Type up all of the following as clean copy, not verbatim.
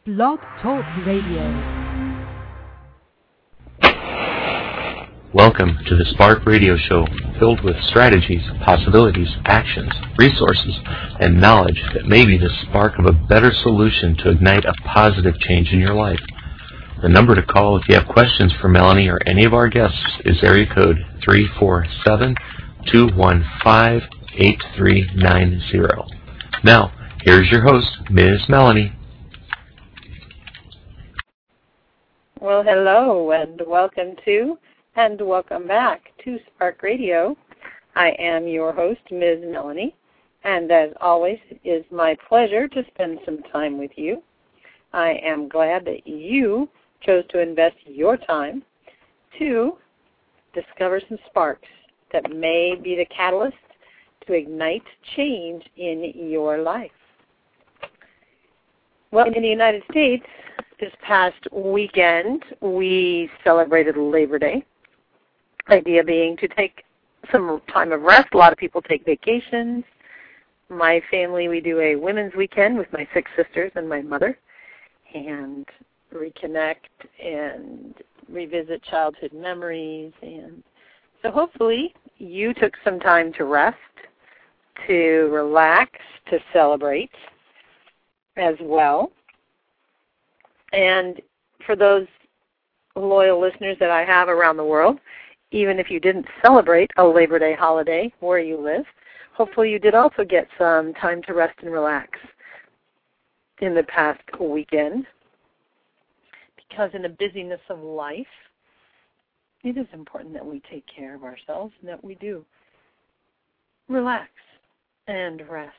Blog Talk Radio. Welcome to the Spark Radio Show, filled with strategies, possibilities, actions, resources, and knowledge that may be the spark of a better solution to ignite a positive change in your life. The number to call if you have questions for Melanie or any of our guests is area code 347-215-8390. Now, here's your host, Ms. Melanie. Well, hello, and welcome to and welcome back to Spark Radio. I am your host, Ms. Melanie, and as always, it is my pleasure to spend some time with you. I am glad that you chose to invest your time to discover some sparks that may be the catalyst to ignite change in your life. Well, in the United States, this past weekend, we celebrated Labor Day. Idea being to take some time of rest. A lot of people take vacations. My family, we do a women's weekend with my 6 sisters and my mother and reconnect and revisit childhood memories. And so hopefully you took some time to rest, to relax, to celebrate as well. And for those loyal listeners that I have around the world, even if you didn't celebrate a Labor Day holiday where you live, hopefully you did also get some time to rest and relax in the past weekend. Because in the busyness of life, it is important that we take care of ourselves and that we do relax and rest.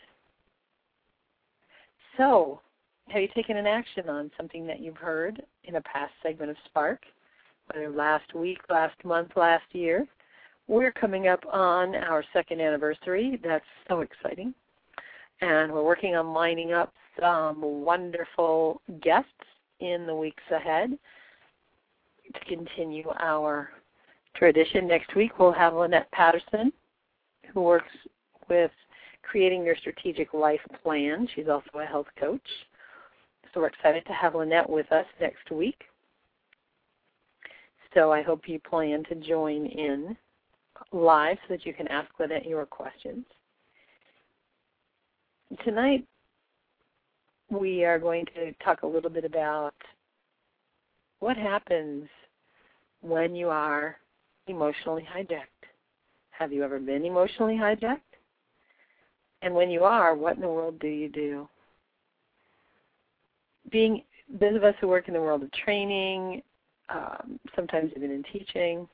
So, have you taken an action on something that you've heard in a past segment of Spark, whether last week, last month, last year? We're coming up on our 2nd anniversary. That's so exciting. And we're working on lining up some wonderful guests in the weeks ahead to continue our tradition. Next week we'll have Lynette Patterson, who works with creating your strategic life plan. She's also a health coach. So we're excited to have Lynette with us next week. So I hope you plan to join in live so that you can ask Lynette your questions. Tonight we are going to talk a little bit about what happens when you are emotionally hijacked. Have you ever been emotionally hijacked? And when you are, what in the world do you do? Those of us who work in the world of training, sometimes even in teaching,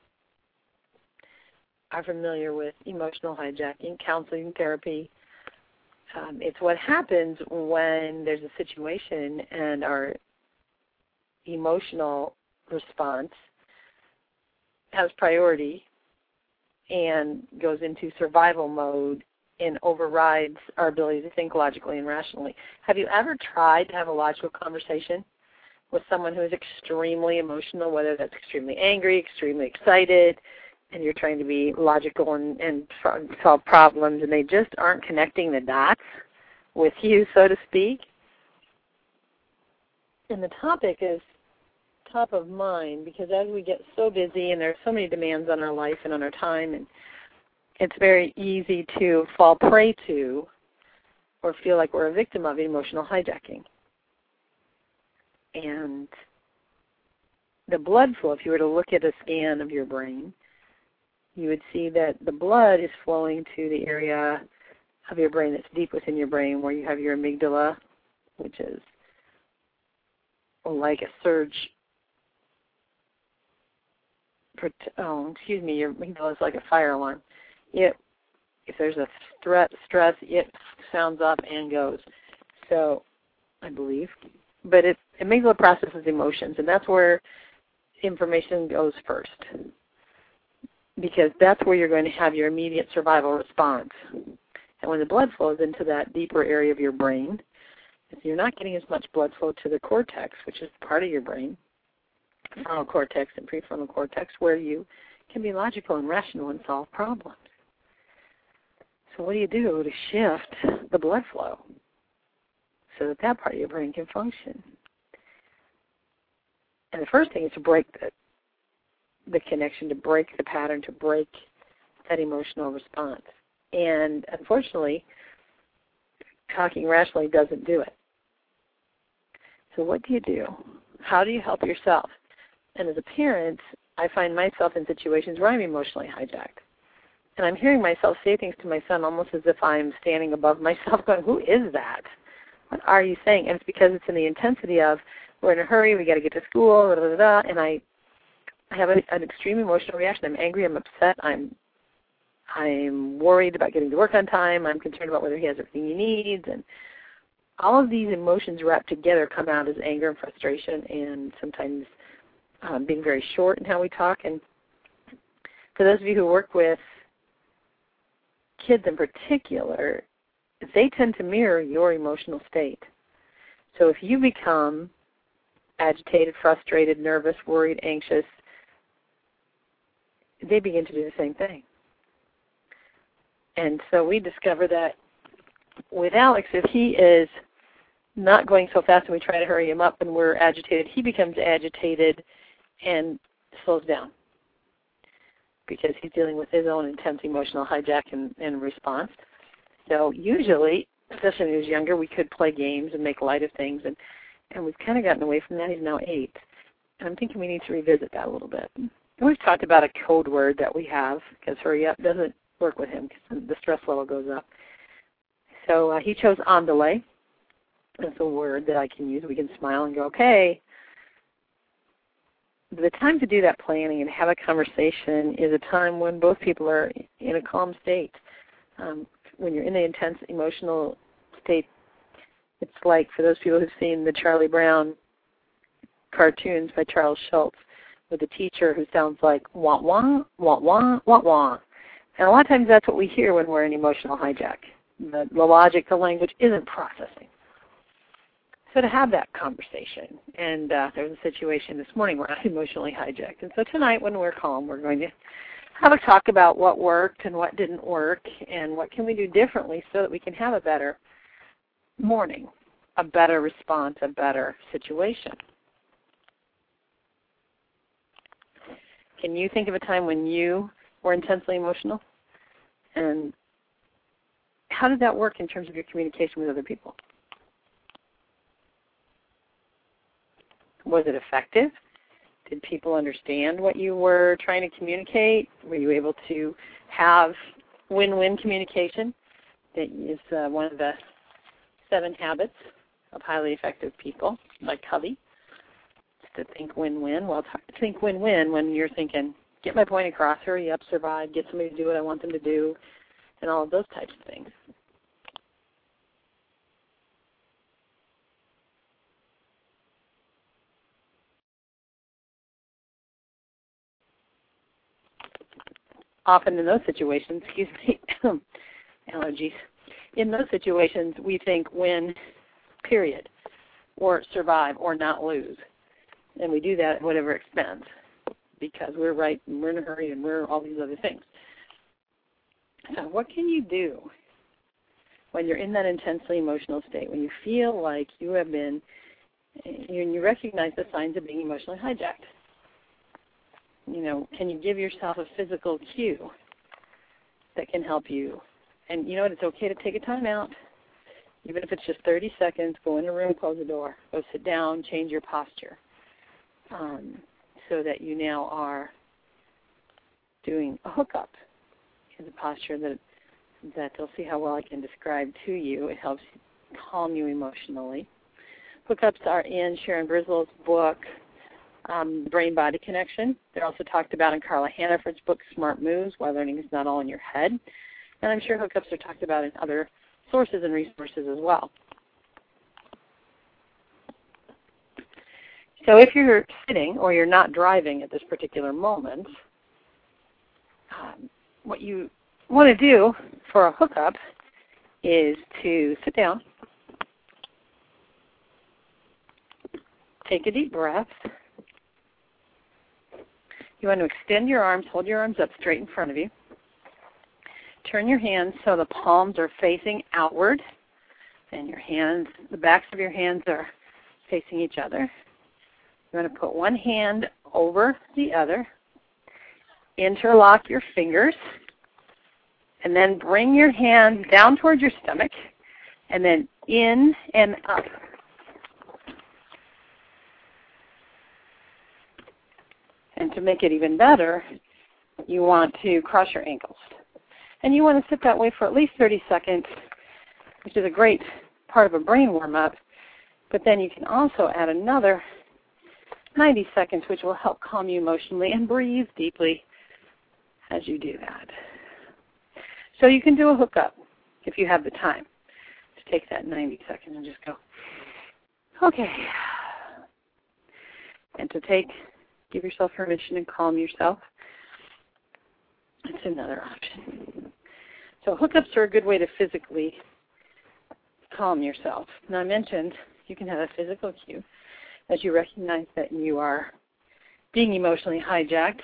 are familiar with emotional hijacking, counseling, therapy. It's what happens when there's a situation and our emotional response has priority and goes into survival mode and overrides our ability to think logically and rationally. Have you ever tried to have a logical conversation with someone who is extremely emotional, whether that's extremely angry, extremely excited, and you're trying to be logical and solve problems, and they just aren't connecting the dots with you, so to speak? And the topic is top of mind because as we get so busy and there are so many demands on our life and on our time, and it's very easy to fall prey to or feel like we're a victim of emotional hijacking. And the blood flow, if you were to look at a scan of your brain, you would see that the blood is flowing to the area of your brain that's deep within your brain where you have your amygdala, which is like a surge. Your amygdala is like a fire alarm. If there's a stress, it sounds up and goes. So, I believe. But amygdala processes emotions, and that's where information goes first, because that's where you're going to have your immediate survival response. And when the blood flows into that deeper area of your brain, you're not getting as much blood flow to the cortex, which is part of your brain, frontal cortex and prefrontal cortex, where you can be logical and rational and solve problems. So what do you do to shift the blood flow so that that part of your brain can function? And the first thing is to break the connection, to break the pattern, to break that emotional response. And unfortunately, talking rationally doesn't do it. So what do you do? How do you help yourself? And as a parent, I find myself in situations where I'm emotionally hijacked. And I'm hearing myself say things to my son almost as if I'm standing above myself going, who is that? What are you saying? And it's because it's in the intensity of, we're in a hurry, we got to get to school, blah, blah, blah, and I have an extreme emotional reaction. I'm angry, I'm upset, I'm worried about getting to work on time, I'm concerned about whether he has everything he needs, and all of these emotions wrapped together come out as anger and frustration, and sometimes being very short in how we talk. And for those of you who work with kids in particular, they tend to mirror your emotional state. So if you become agitated, frustrated, nervous, worried, anxious, they begin to do the same thing. And so we discover that with Alex, if he is not going so fast and we try to hurry him up and we're agitated, he becomes agitated and slows down because he's dealing with his own intense emotional hijack and response. So usually, especially when he was younger, we could play games and make light of things, and we've kind of gotten away from that. He's now 8. And I'm thinking we need to revisit that a little bit. And we've talked about a code word that we have, because hurry up doesn't work with him because the stress level goes up. So he chose on delay. That's a word that I can use. We can smile and go, okay. The time to do that planning and have a conversation is a time when both people are in a calm state. When you're in the intense emotional state, it's like, for those people who've seen the Charlie Brown cartoons by Charles Schultz, with a teacher who sounds like wah wah, wah wah, wah wah. And a lot of times that's what we hear when we're in emotional hijack. The logic, the language isn't processing. So to have that conversation, and there was a situation this morning where I'm emotionally hijacked. And so tonight when we're calm, we're going to have a talk about what worked and what didn't work and what can we do differently so that we can have a better morning, a better response, a better situation. Can you think of a time when you were intensely emotional? And how did that work in terms of your communication with other people? Was it effective? Did people understand what you were trying to communicate? Were you able to have win-win communication? That is one of the 7 habits of highly effective people, by Covey, to think win-win. Well, it's hard to think win-win when you're thinking, get my point across, hurry up, survive, get somebody to do what I want them to do, and all of those types of things. Often in those situations, allergies, in those situations we think win, period, or survive, or not lose. And we do that at whatever expense because we're right and we're in a hurry and we're all these other things. So what can you do when you're in that intensely emotional state, when you feel like you have been, and you recognize the signs of being emotionally hijacked? You know, can you give yourself a physical cue that can help you? And you know what, it's okay to take a time out. Even if it's just 30 seconds, go in a room, close the door, go sit down, change your posture so that you now are doing a hookup in the posture that they'll see how well I can describe to you. It helps calm you emotionally. Hookups are in Sharon Brislow's book, Brain-Body Connection. They're also talked about in Carla Hannaford's book, Smart Moves, Why Learning is Not All in Your Head. And I'm sure hookups are talked about in other sources and resources as well. So if you're sitting or you're not driving at this particular moment, what you want to do for a hookup is to sit down, take a deep breath. You want to extend your arms, hold your arms up straight in front of you. Turn your hands so the palms are facing outward, and your hands, the backs of your hands are facing each other. You want to put one hand over the other, interlock your fingers, and then bring your hand down towards your stomach, and then in and up. And to make it even better, you want to cross your ankles. And you want to sit that way for at least 30 seconds, which is a great part of a brain warm-up. But then you can also add another 90 seconds, which will help calm you emotionally, and breathe deeply as you do that. So you can do a hookup if you have the time to take that 90 seconds and just go, okay. And to give yourself permission and calm yourself. It's another option. So hookups are a good way to physically calm yourself. Now I mentioned you can have a physical cue as you recognize that you are being emotionally hijacked.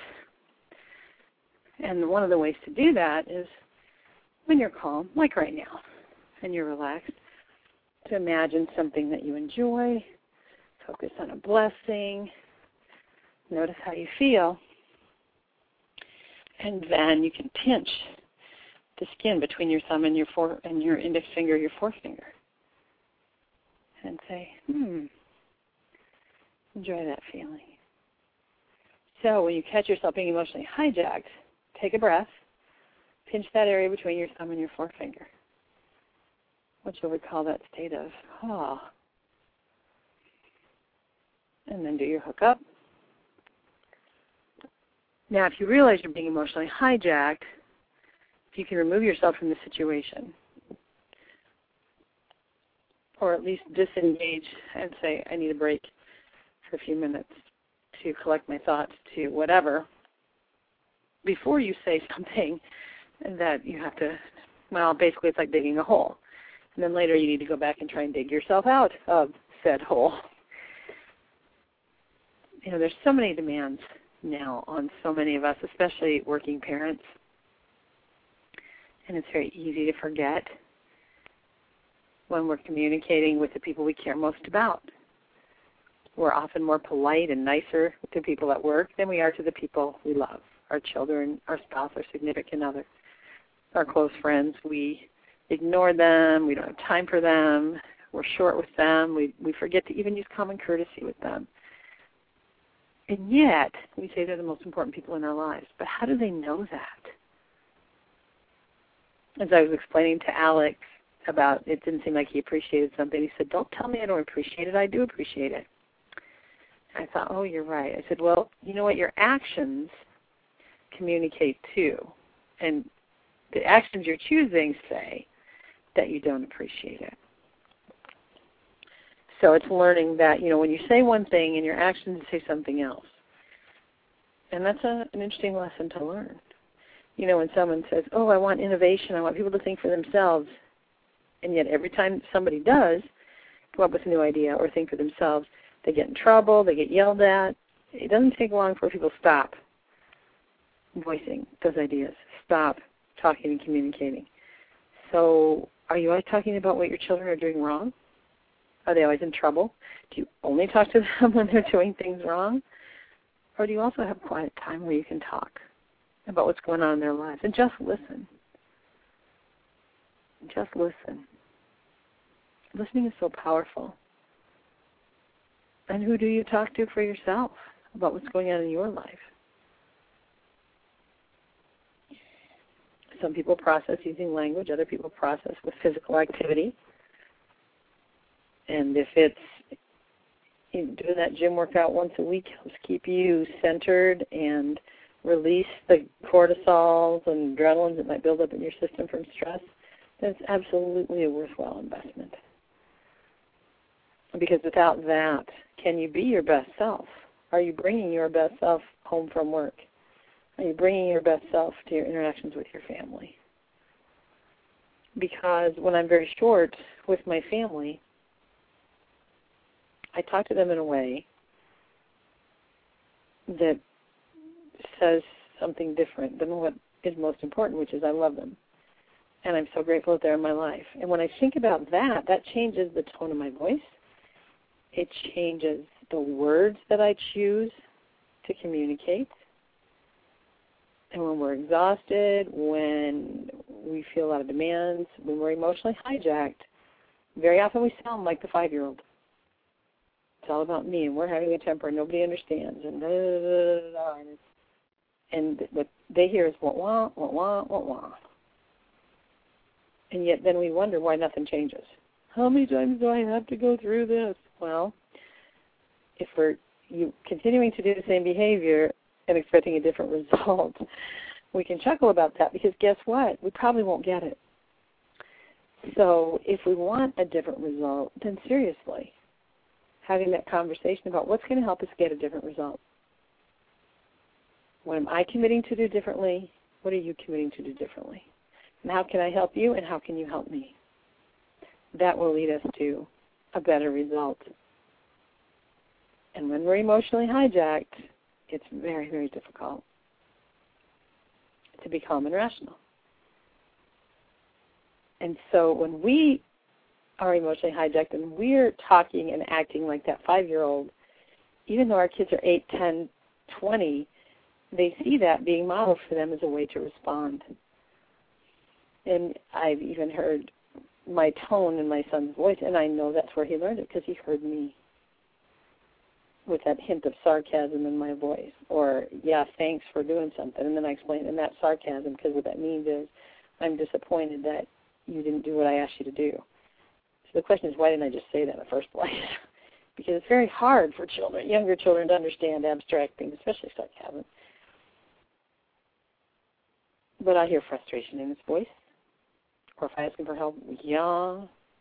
And one of the ways to do that is when you're calm, like right now, and you're relaxed, to imagine something that you enjoy, focus on a blessing, notice how you feel, and then you can pinch the skin between your thumb and your index finger, your forefinger, and say, enjoy that feeling. So when you catch yourself being emotionally hijacked, take a breath, pinch that area between your thumb and your forefinger, which you'll recall that state of, and then do your hookup. Now, if you realize you're being emotionally hijacked, if you can remove yourself from the situation, or at least disengage and say, I need a break for a few minutes to collect my thoughts to whatever, before you say something that you have to, basically it's like digging a hole. And then later you need to go back and try and dig yourself out of said hole. There's so many demands now on so many of us, especially working parents. And it's very easy to forget when we're communicating with the people we care most about. We're often more polite and nicer to people at work than we are to the people we love, our children, our spouse, our significant other, our close friends. We ignore them. We don't have time for them. We're short with them. We forget to even use common courtesy with them. And yet, we say they're the most important people in our lives. But how do they know that? As I was explaining to Alex about it didn't seem like he appreciated something, he said, don't tell me I don't appreciate it. I do appreciate it. And I thought, oh, you're right. I said, well, you know what? Your actions communicate too. And the actions you're choosing say that you don't appreciate it. So it's learning that, when you say one thing and your actions say something else. And that's an interesting lesson to learn. When someone says, oh, I want innovation, I want people to think for themselves, and yet every time somebody does come up with a new idea or think for themselves, they get in trouble, they get yelled at. It doesn't take long for people to stop voicing those ideas, stop talking and communicating. So are you always talking about what your children are doing wrong? Are they always in trouble? Do you only talk to them when they're doing things wrong? Or do you also have quiet time where you can talk about what's going on in their lives and just listen? Just listen. Listening is so powerful. And who do you talk to for yourself about what's going on in your life? Some people process using language. Other people process with physical activity. And if it's doing that gym workout once a week helps keep you centered and release the cortisols and adrenalines that might build up in your system from stress, then it's absolutely a worthwhile investment. Because without that, can you be your best self? Are you bringing your best self home from work? Are you bringing your best self to your interactions with your family? Because when I'm very short with my family, I talk to them in a way that says something different than what is most important, which is I love them. And I'm so grateful that they're in my life. And when I think about that, that changes the tone of my voice. It changes the words that I choose to communicate. And when we're exhausted, when we feel a lot of demands, when we're emotionally hijacked, very often we sound like the 5-year-old. It's all about me, and we're having a temper, and nobody understands, and and what they hear is wah, wah, wah, wah, wah. And yet then we wonder why nothing changes. How many times do I have to go through this? Well, if we're continuing to do the same behavior and expecting a different result, we can chuckle about that because guess what? We probably won't get it. So if we want a different result, then seriously, having that conversation about what's going to help us get a different result. What am I committing to do differently? What are you committing to do differently? And how can I help you, and how can you help me? That will lead us to a better result. And when we're emotionally hijacked, it's very, very difficult to be calm and rational. And so when we are emotionally hijacked and we're talking and acting like that 5-year-old, even though our kids are 8, 10, 20, they see that being modeled for them as a way to respond. And I've even heard my tone in my son's voice, and I know that's where he learned it because he heard me with that hint of sarcasm in my voice, or, yeah, thanks for doing something. And then I explained, and that's sarcasm because what that means is I'm disappointed that you didn't do what I asked you to do. So the question is, why didn't I just say that in the first place? Because it's very hard for children, younger children, to understand abstract things, especially sarcasm. But I hear frustration in his voice. Or if I ask him for help, yeah.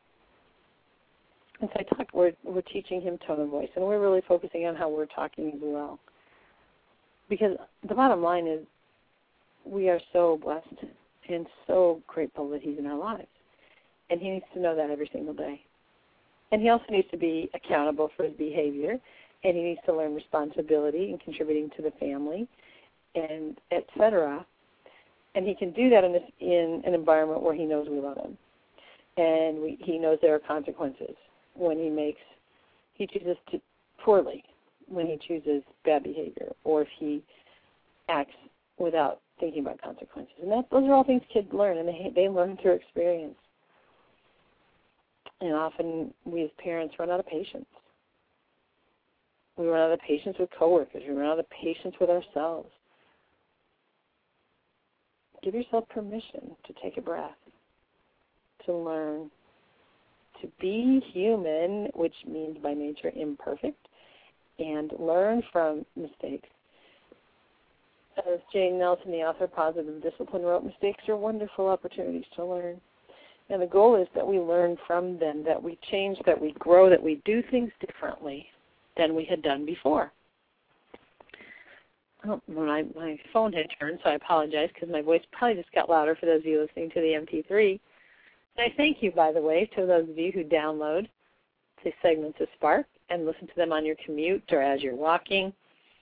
And so we're teaching him tone of voice, and we're really focusing on how we're talking as well. Because the bottom line is we are so blessed and so grateful that he's in our lives. And he needs to know that every single day. And he also needs to be accountable for his behavior, and he needs to learn responsibility and contributing to the family, and et cetera. And he can do that in an environment where he knows we love him. And he knows there are consequences when he chooses poorly, when he chooses bad behavior, or if he acts without thinking about consequences. And those are all things kids learn, and they learn through experience. And often we as parents run out of patience. We run out of patience with coworkers. We run out of patience with ourselves. Give yourself permission to take a breath, to learn, to be human, which means by nature imperfect, and learn from mistakes. As Jane Nelson, the author of Positive Discipline, wrote, mistakes are wonderful opportunities to learn. And the goal is that we learn from them, that we change, that we grow, that we do things differently than we had done before. Oh, my phone had turned, so I apologize because my voice probably just got louder for those of you listening to the MP3. And I thank you, by the way, to those of you who download the segments of Spark and listen to them on your commute or as you're walking.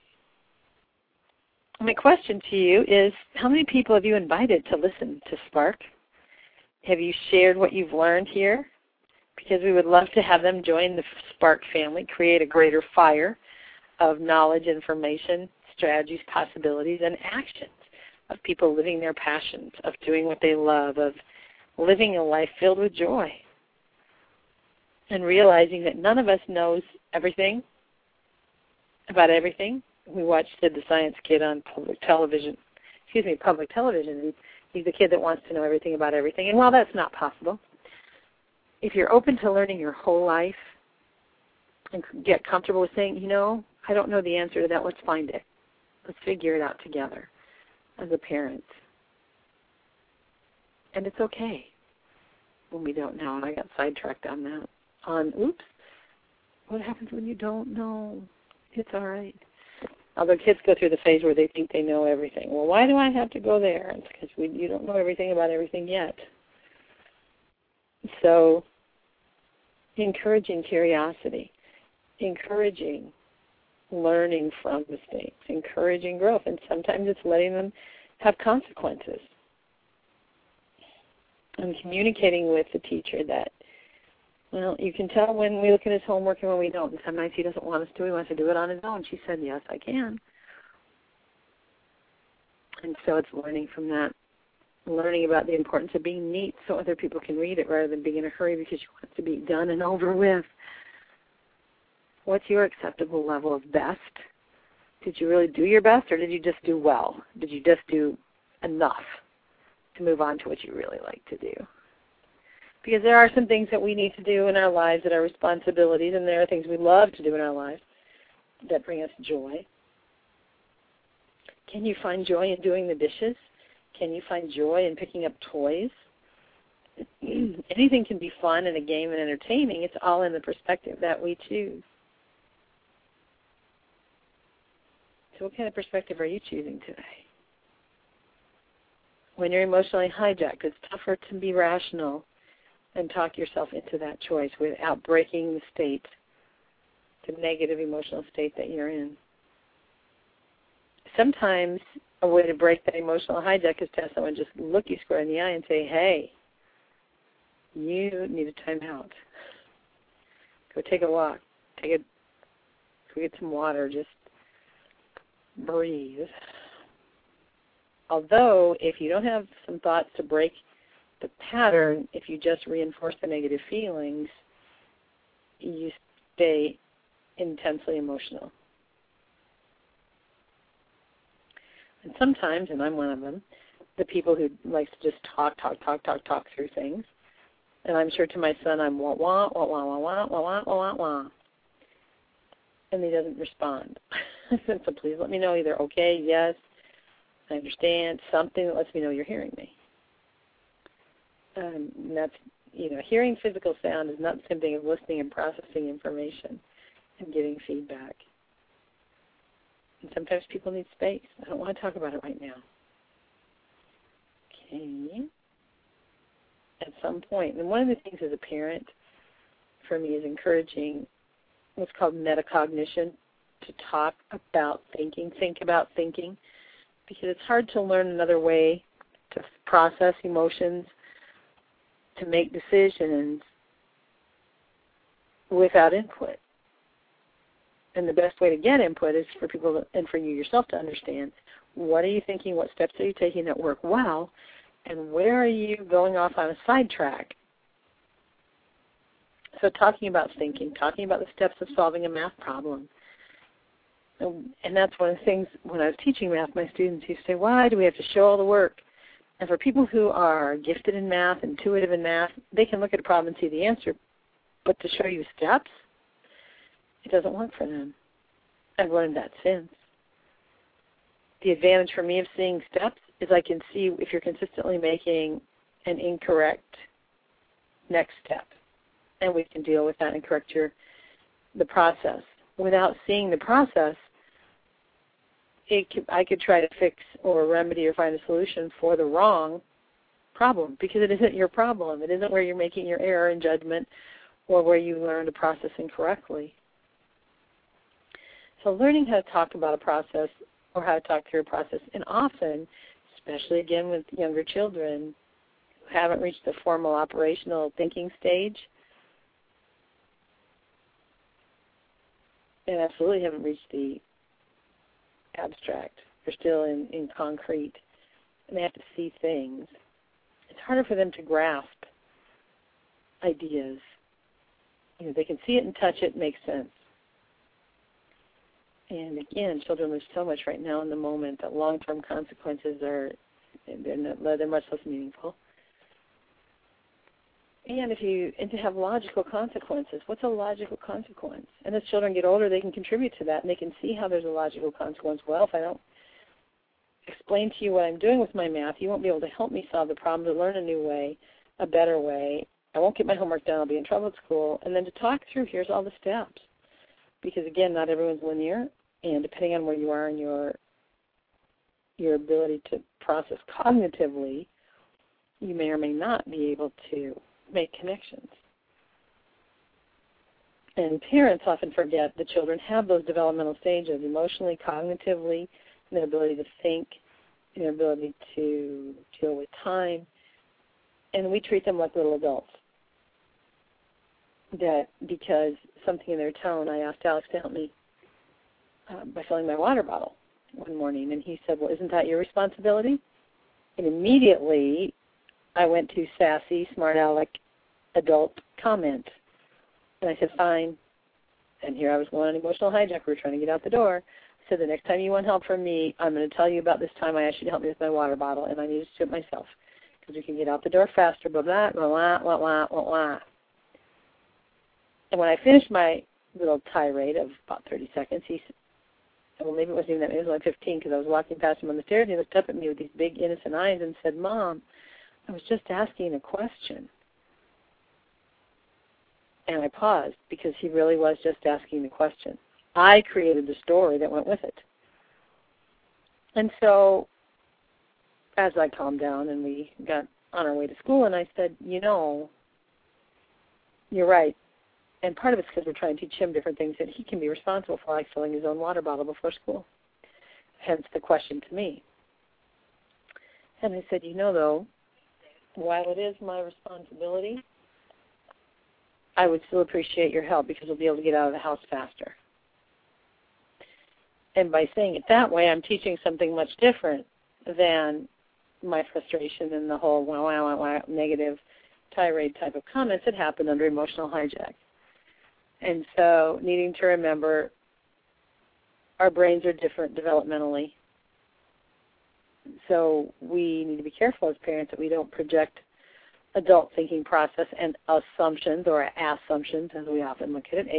My question to you is, how many people have you invited to listen to Spark? Have you shared what you've learned here? Because we would love to have them join the Spark family, create a greater fire of knowledge, information, strategies, possibilities, and actions of people living their passions, of doing what they love, of living a life filled with joy, and realizing that none of us knows everything about everything. We watched Sid the Science Kid on public television. He's the kid that wants to know everything about everything. And while that's not possible, if you're open to learning your whole life and get comfortable with saying, I don't know the answer to that, let's find it. Let's figure it out together as a parent. And it's okay when we don't know. And I got sidetracked on that. What happens when you don't know? It's all right. Although kids go through the phase where they think they know everything. Well, why do I have to go there? It's because you don't know everything about everything yet. So encouraging curiosity, encouraging learning from mistakes, encouraging growth, and sometimes it's letting them have consequences. And communicating with the teacher that Well, you can tell when we look at his homework and when we don't. And some nights he doesn't want us to. He wants to do it on his own. She said, yes, I can. And so it's learning from that, learning about the importance of being neat so other people can read it rather than being in a hurry because you want it to be done and over with. What's your acceptable level of best? Did you really do your best, or did you just do well? Did you just do enough to move on to what you really like to do? Because there are some things that we need to do in our lives that are responsibilities, and there are things we love to do in our lives that bring us joy. Can you find joy in doing the dishes? Can you find joy in picking up toys? Anything can be fun and a game and entertaining. It's all in the perspective that we choose. So what kind of perspective are you choosing today? When you're emotionally hijacked, it's tougher to be rational and talk yourself into that choice without breaking the state, the negative emotional state that you're in. Sometimes a way to break that emotional hijack is to have someone just look you square in the eye and say, hey, you need a time out. Go take a walk. Go get some water. Just breathe. Although, if you don't have some thoughts to break the pattern, if you just reinforce the negative feelings, you stay intensely emotional. And sometimes, and I'm one of them, the people who likes to just talk through things. And I'm sure to my son I'm wah, wah, wah, wah, wah, wah, wah, wah, wah, wah. And he doesn't respond. So please let me know either okay, yes, I understand, something that lets me know you're hearing me. And that's, hearing physical sound is not the same thing as listening and processing information and getting feedback. And sometimes people need space. I don't want to talk about it right now. Okay. At some point, and one of the things as a parent for me is encouraging what's called metacognition, to talk about thinking, think about thinking, because it's hard to learn another way to process emotions, to make decisions without input. And the best way to get input is for people and for you yourself to understand, what are you thinking, what steps are you taking that work well, and where are you going off on a sidetrack? So talking about thinking, talking about the steps of solving a math problem. And that's one of the things, when I was teaching math, my students used to say, why do we have to show all the work? And for people who are gifted in math, intuitive in math, they can look at a problem and see the answer. But to show you steps, it doesn't work for them. I've learned that since. The advantage for me of seeing steps is I can see if you're consistently making an incorrect next step. And we can deal with that and correct the process. Without seeing the process, I could try to fix or remedy or find a solution for the wrong problem because it isn't your problem. It isn't where you're making your error in judgment or where you learn to process incorrectly. So learning how to talk about a process or how to talk through a process, and often, especially again with younger children who haven't reached the formal operational thinking stage, and absolutely haven't reached the abstract. They're still in concrete, and they have to see things. It's harder for them to grasp ideas. They can see it and touch it, makes sense. And again, children live so much right now in the moment that long-term consequences they're much less meaningful. And to have logical consequences. What's a logical consequence? And as children get older, they can contribute to that, and they can see how there's a logical consequence. Well, if I don't explain to you what I'm doing with my math, you won't be able to help me solve the problem, to learn a new way, a better way. I won't get my homework done. I'll be in trouble at school. And then to talk through, here's all the steps. Because, again, not everyone's linear, and depending on where you are in your ability to process cognitively, you may or may not be able to make connections. And parents often forget that children have those developmental stages, emotionally, cognitively, their ability to think, their ability to deal with time, and we treat them like little adults. that because something in their tone, I asked Alex to help me by filling my water bottle one morning, and he said, well, isn't that your responsibility? And immediately I went to sassy, smart aleck, adult comment. And I said, fine. And here I was going on emotional hijack. We were trying to get out the door. I said, the next time you want help from me, I'm going to tell you about this time I asked you to help me with my water bottle, and I needed to do it myself because we can get out the door faster, blah, blah, blah, blah, blah, blah, blah, blah. And when I finished my little tirade of about 30 seconds, he said, well, maybe it wasn't even that, maybe it was only 15 because I was walking past him on the stairs, and he looked up at me with these big, innocent eyes and said, Mom, I was just asking a question. And I paused because he really was just asking the question. I created the story that went with it. And so as I calmed down and we got on our way to school, and I said, you know, you're right. And part of it's because we're trying to teach him different things that he can be responsible for, like filling his own water bottle before school. Hence the question to me. And I said, you know, though, while it is my responsibility, I would still appreciate your help because we'll be able to get out of the house faster. And by saying it that way, I'm teaching something much different than my frustration and the whole wow, wow, wow, negative tirade type of comments that happened under emotional hijack. And so needing to remember our brains are different developmentally. So we need to be careful as parents that we don't project adult thinking process and assumptions, or assumptions as we often look at it,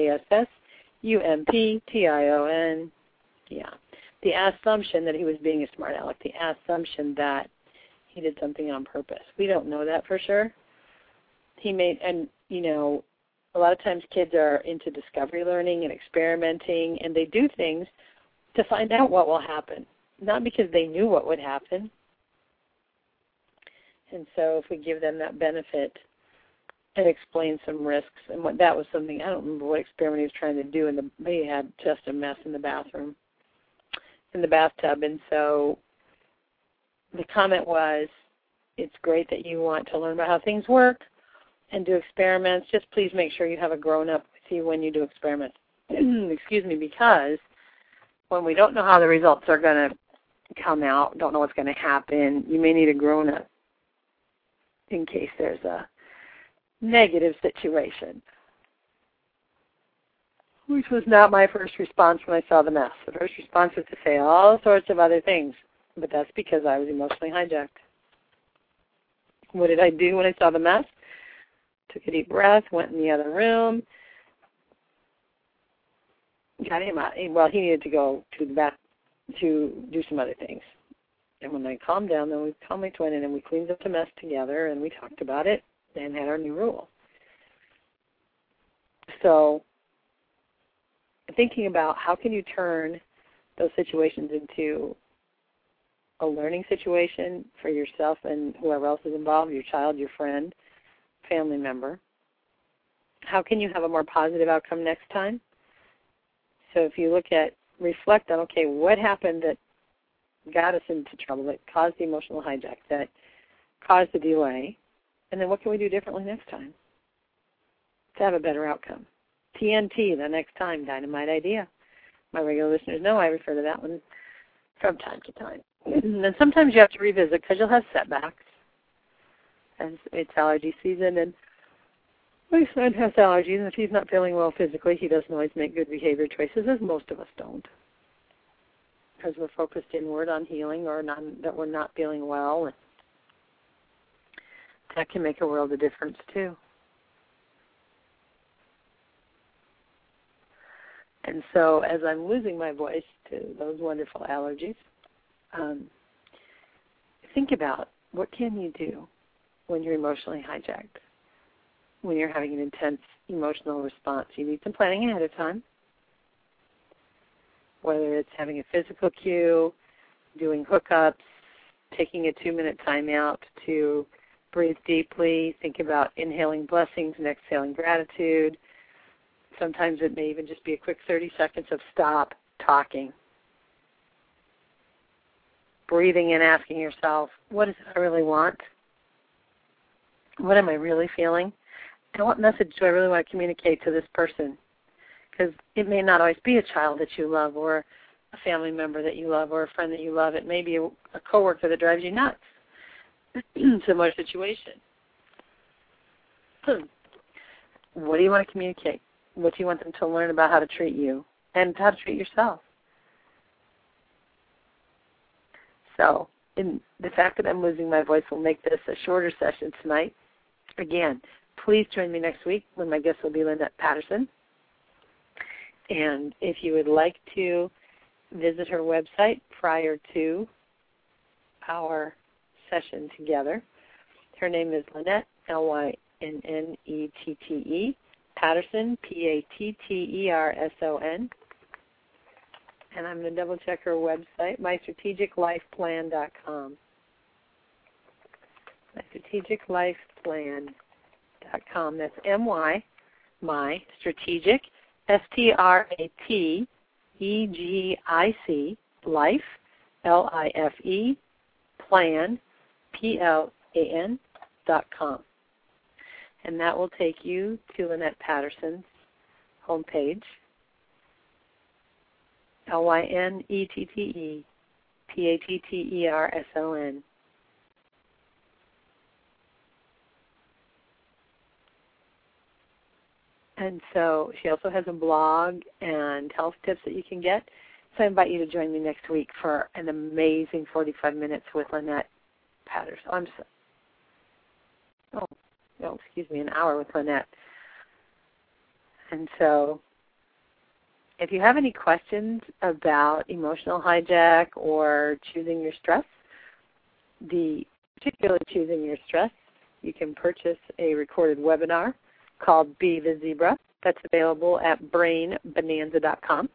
A-S-S-U-M-P-T-I-O-N. Yeah. The assumption that he was being a smart aleck, the assumption that he did something on purpose. We don't know that for sure. He made, and you know, a lot of times kids are into discovery learning and experimenting, and they do things to find out what will happen, not because they knew what would happen. And so if we give them that benefit and explain some risks, and what that was something, I don't remember what experiment he was trying to do, and he had just a mess in the bathroom, in the bathtub. And so the comment was, it's great that you want to learn about how things work and do experiments. Just please make sure you have a grown-up with you when you do experiments. Excuse me, because when we don't know how the results are going to come out, don't know what's going to happen, you may need a grown-up in case there's a negative situation, which was not my first response when I saw the mess. The first response was to say all sorts of other things, but that's because I was emotionally hijacked. What did I do when I saw the mess? Took a deep breath, went in the other room, got him out. Well, he needed to go to the bath to do some other things. And when I calmed down, then we calmly went in and we cleaned up the mess together and we talked about it and had our new rule. So thinking about how can you turn those situations into a learning situation for yourself and whoever else is involved, your child, your friend, family member. How can you have a more positive outcome next time? So if you reflect on, okay, what happened that got us into trouble, that caused the emotional hijack, that caused the delay, and then what can we do differently next time to have a better outcome? TNT, the next time, dynamite idea. My regular listeners know I refer to that one from time to time. And then sometimes you have to revisit because you'll have setbacks. As it's allergy season, and my son has allergies, and if he's not feeling well physically, he doesn't always make good behavior choices, as most of us don't, because we're focused inward on healing or that we're not feeling well. And that can make a world of difference, too. And so as I'm losing my voice to those wonderful allergies, think about what can you do when you're emotionally hijacked, when you're having an intense emotional response. You need some planning ahead of time, whether it's having a physical cue, doing hookups, taking a 2-minute time out to breathe deeply, think about inhaling blessings and exhaling gratitude. Sometimes it may even just be a quick 30 seconds of stop talking. Breathing and asking yourself, what is it I really want? What am I really feeling? And what message do I really want to communicate to this person? Because it may not always be a child that you love, or a family member that you love, or a friend that you love. It may be a coworker that drives you nuts. Similar situation. What do you want to communicate? What do you want them to learn about how to treat you and how to treat yourself? So, the fact that I'm losing my voice will make this a shorter session tonight. Again, please join me next week when my guest will be Lynette Patterson. And if you would like to visit her website prior to our session together, her name is Lynette, Lynnette, Patterson, Patterson. And I'm going to double check her website, mystrategiclifeplan.com. mystrategiclifeplan.com. That's M-Y, my, strategic, STRATEGIC, life, LIFE, plan, PLAN.com. And that will take you to Lynette Patterson's homepage, LYNETTEPATTERSON. And so she also has a blog and health tips that you can get. So I invite you to join me next week for an amazing 45 minutes with Lynette Patterson. An hour with Lynette. And so if you have any questions about emotional hijack or choosing your stress, particularly choosing your stress, you can purchase a recorded webinar called Be the Zebra. That's available at brainbonanza.com,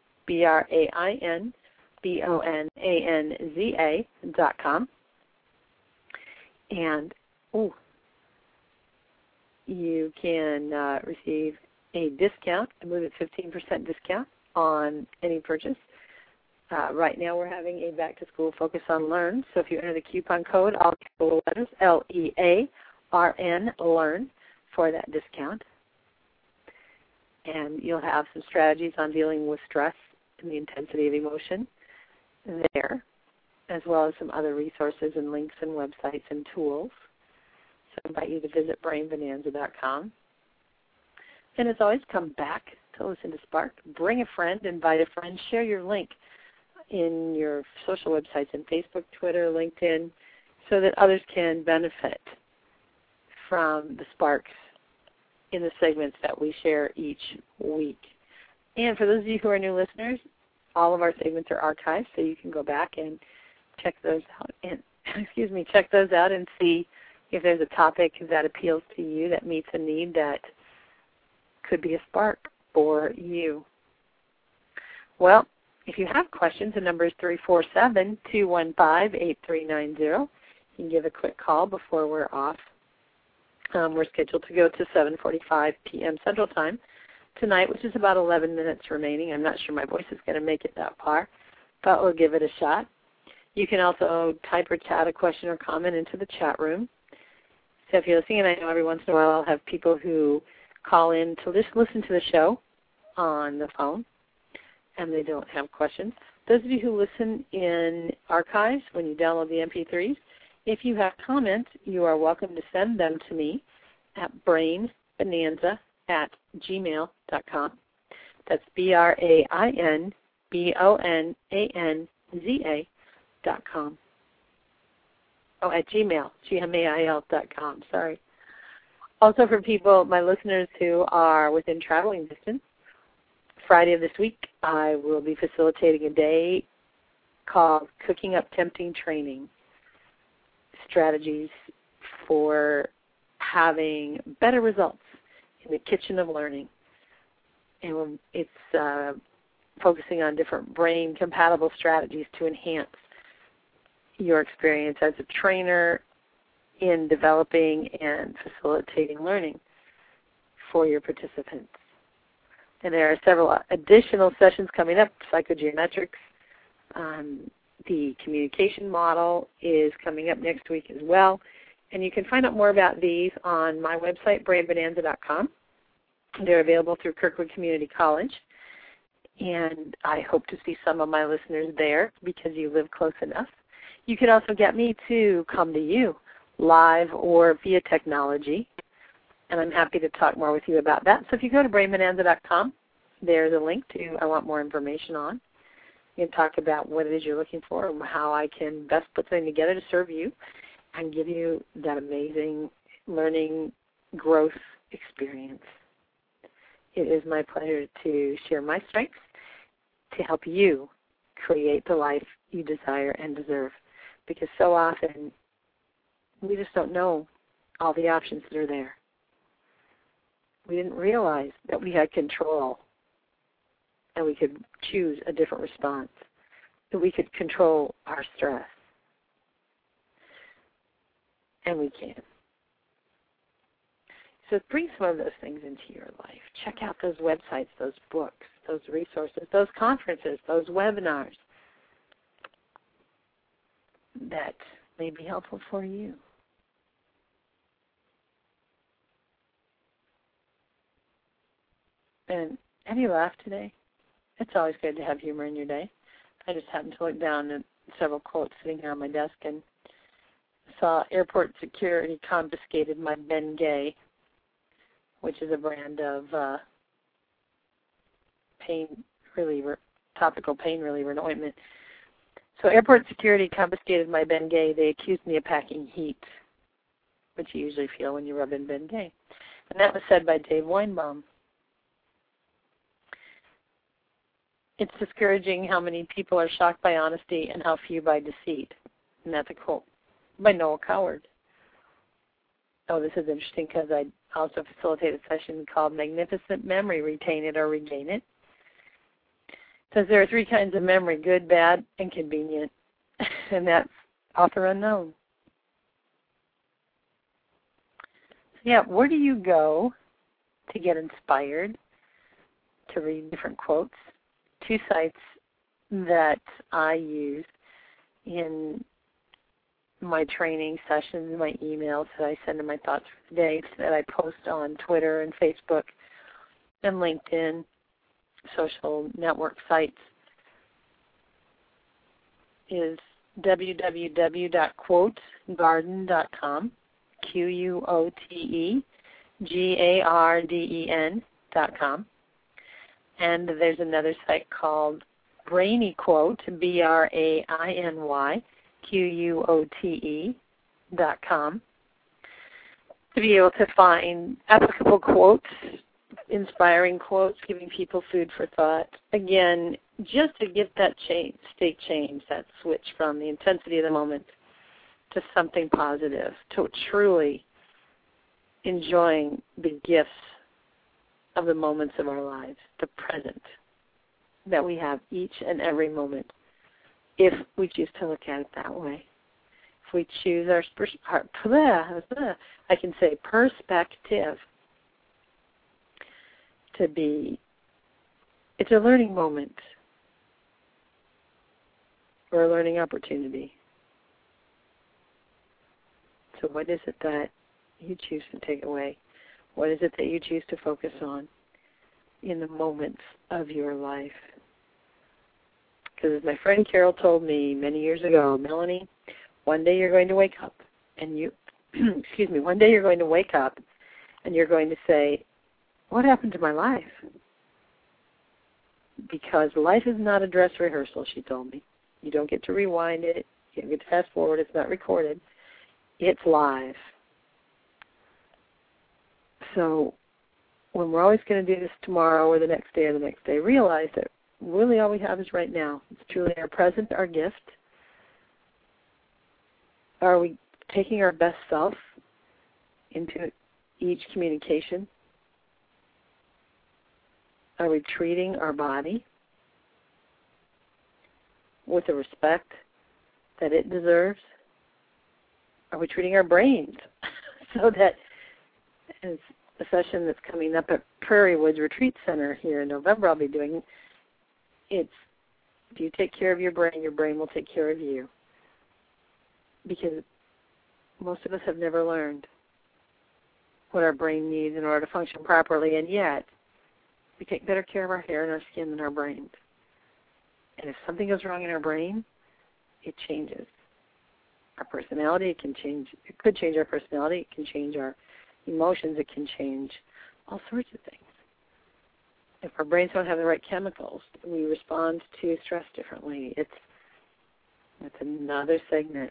BrainBonanza.com. And you can receive a discount. I believe it's 15% discount on any purchase. Right now we're having a back-to-school Focus on Learn. So if you enter the coupon code, all capital letters, LEARN, LEARN, for that discount. And you'll have some strategies on dealing with stress and the intensity of emotion there, as well as some other resources and links and websites and tools. So I invite you to visit brainbonanza.com. And as always, come back to listen to Spark. Bring a friend, invite a friend, share your link in your social websites in Facebook, Twitter, LinkedIn, so that others can benefit from the Sparks in the segments that we share each week. And for those of you who are new listeners, all of our segments are archived, so you can go back and check those out and see if there's a topic that appeals to you, that meets a need that could be a spark for you. Well, if you have questions, the number is 347-215-8390. You can give a quick call before we're off. We're scheduled to go to 7:45 p.m. Central Time tonight, which is about 11 minutes remaining. I'm not sure my voice is going to make it that far, but we'll give it a shot. You can also type or chat a question or comment into the chat room. So if you're listening, and I know every once in a while I'll have people who call in to just listen to the show on the phone, and they don't have questions. Those of you who listen in archives, when you download the MP3s, if you have comments, you are welcome to send them to me at brainbonanza@gmail.com. That's BrainBonanza.com. Oh, at gmail.com, sorry. Also for people, my listeners who are within traveling distance, Friday of this week, I will be facilitating a day called Cooking Up Tempting Training, strategies for having better results in the kitchen of learning. And it's focusing on different brain-compatible strategies to enhance your experience as a trainer in developing and facilitating learning for your participants. And there are several additional sessions coming up, psychogeometrics. The communication model is coming up next week as well. And you can find out more about these on my website, brainbonanza.com. They're available through Kirkwood Community College. And I hope to see some of my listeners there because you live close enough. You can also get me to come to you live or via technology. And I'm happy to talk more with you about that. So if you go to brainbonanza.com, there's a link to I want more information on. You can talk about what it is you're looking for and how I can best put something together to serve you and give you that amazing learning growth experience. It is my pleasure to share my strengths to help you create the life you desire and deserve. Because so often we just don't know all the options that are there. We didn't realize that we had control and we could choose a different response, that we could control our stress. And we can. So bring some of those things into your life. Check out those websites, those books, those resources, those conferences, those webinars that may be helpful for you. And have you laughed today? It's always good to have humor in your day. I just happened to look down at several quotes sitting here on my desk and saw airport security confiscated my Bengay, which is a brand of pain reliever, topical pain reliever and ointment. So airport security confiscated my Bengay. They accused me of packing heat, which you usually feel when you rub in Bengay. And that was said by Dave Weinbaum. It's discouraging how many people are shocked by honesty and how few by deceit. And that's a quote by Noel Coward. Oh, this is interesting because I also facilitate a session called Magnificent Memory, Retain It or Regain It. It says there are three kinds of memory, good, bad, and convenient. And that's author unknown. So yeah, where do you go to get inspired, to read different quotes? Two sites that I use in my training sessions, my emails that I send in my thoughts for the day, that I post on Twitter and Facebook and LinkedIn, social network sites, is www.quotegarden.com, QUOTEGARDEN.com. And there's another site called Brainy Quote, BRAINYQUOTE.com, to be able to find applicable quotes, inspiring quotes, giving people food for thought. Again, just to get that state change, that switch from the intensity of the moment to something positive, to truly enjoying the gifts of the moments of our lives, the present, that we have each and every moment, if we choose to look at it that way. If we choose I can say perspective to be, it's a learning moment or a learning opportunity. So what is it that you choose to take away? What is it that you choose to focus on in the moments of your life? Because as my friend Carol told me many years ago, Melanie, one day you're going to wake up and one day you're going to wake up and you're going to say, what happened to my life? Because life is not a dress rehearsal, she told me. You don't get to rewind it. You don't get to fast forward. It's not recorded. It's live. So when we're always going to do this tomorrow or the next day, realize that really all we have is right now. It's truly our present, our gift. Are we taking our best self into each communication? Are we treating our body with the respect that it deserves? Are we treating our brains so that, as a session that's coming up at Prairie Woods Retreat Center here in November I'll be doing, it's, if you take care of your brain will take care of you. Because Most of us have never learned what our brain needs in order to function properly, and yet we take better care of our hair and our skin than our brains. And if something goes wrong in our brain, it changes our personality. It could change our personality. It can change our emotions. It can change all sorts of things. If our brains don't have the right chemicals, we respond to stress differently. That's another segment.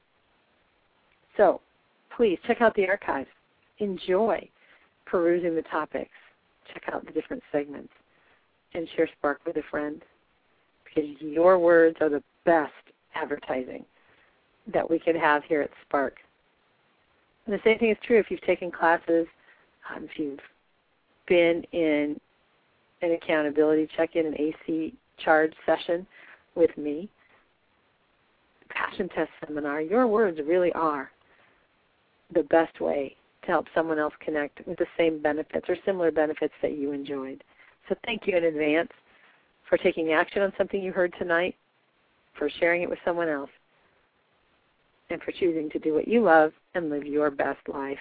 So please check out the archives. Enjoy perusing the topics. Check out the different segments and share Spark with a friend, because your words are the best advertising that we can have here at Spark. And the same thing is true if you've taken classes, if you've been in an accountability check-in, an AC charge session with me, passion test seminar. Your words really are the best way to help someone else connect with the same benefits or similar benefits that you enjoyed. So thank you in advance for taking action on something you heard tonight, for sharing it with someone else, and for choosing to do what you love and live your best life.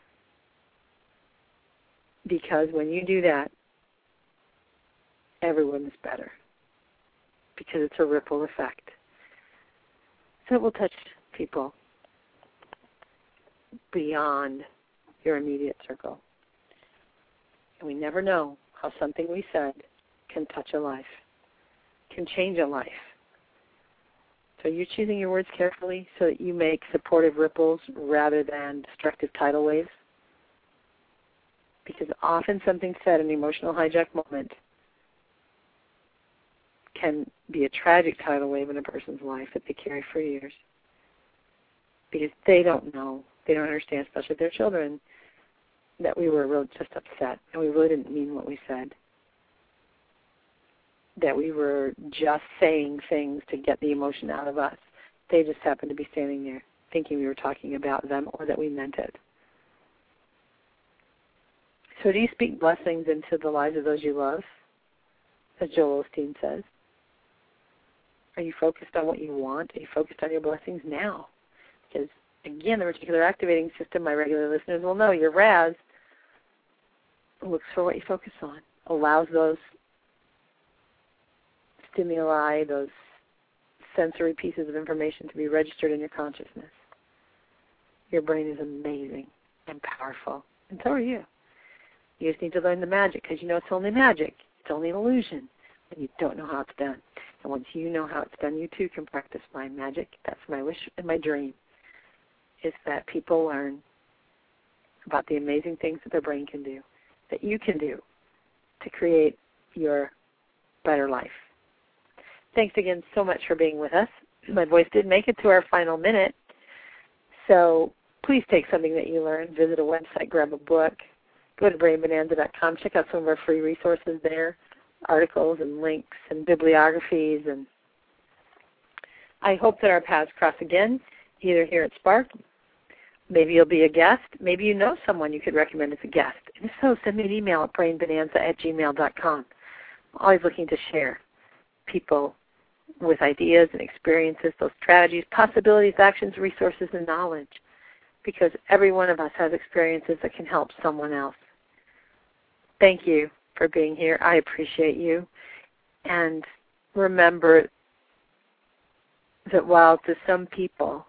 Because when you do that, everyone is better, because it's a ripple effect. So it will touch people beyond your immediate circle. And we never know how something we said can touch a life, can change a life. So you're choosing your words carefully so that you make supportive ripples rather than destructive tidal waves. Because often something said in an emotional hijack moment can be a tragic tidal wave in a person's life that they carry for years. Because they don't know, they don't understand, especially their children, that we were really just upset and we really didn't mean what we said. That we were just saying things to get the emotion out of us. They just happened to be standing there thinking we were talking about them or that we meant it. So do you speak blessings into the lives of those you love, as Joel Osteen says? Are you focused on what you want? Are you focused on your blessings now? Because, again, the reticular activating system, my regular listeners will know, your RAS looks for what you focus on, allows those stimuli, those sensory pieces of information to be registered in your consciousness. Your brain is amazing and powerful, and so are you. You just need to learn the magic, because you know it's only magic. It's only an illusion when you don't know how it's done. And once you know how it's done, you too can practice my magic. That's my wish and my dream, is that people learn about the amazing things that their brain can do, that you can do to create your better life. Thanks again so much for being with us. My voice did make it to our final minute, so please take something that you learned, visit a website, grab a book, go to brainbonanza.com, check out some of our free resources there, articles and links and bibliographies. And I hope that our paths cross again, either here at Spark. Maybe you'll be a guest. Maybe you know someone you could recommend as a guest. And if so, send me an email at brainbonanza@gmail.com. I'm always looking to share people with ideas and experiences, those strategies, possibilities, actions, resources, and knowledge. Because every one of us has experiences that can help someone else. Thank you for being here. I appreciate you. And remember that while to some people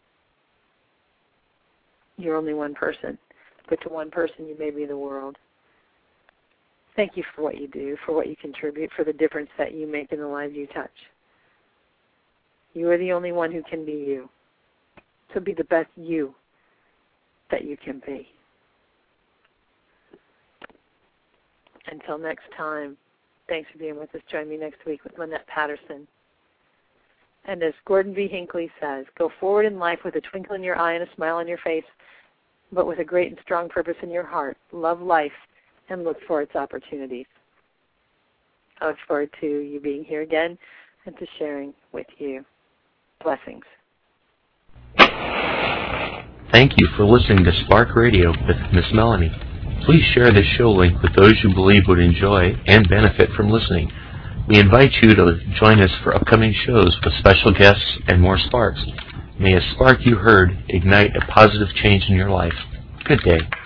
you're only one person, but to one person you may be the world. Thank you for what you do, for what you contribute, for the difference that you make in the lives you touch. You are the only one who can be you. So be the best you that you can be. Until next time, thanks for being with us. Join me next week with Lynette Patterson. And as Gordon V. Hinckley says, go forward in life with a twinkle in your eye and a smile on your face, but with a great and strong purpose in your heart. Love life and look for its opportunities. I look forward to you being here again and to sharing with you. Blessings. Thank you for listening to Spark Radio with Miss Melanie. Please share this show link with those you believe would enjoy and benefit from listening. We invite you to join us for upcoming shows with special guests and more sparks. May a spark you heard ignite a positive change in your life. Good day.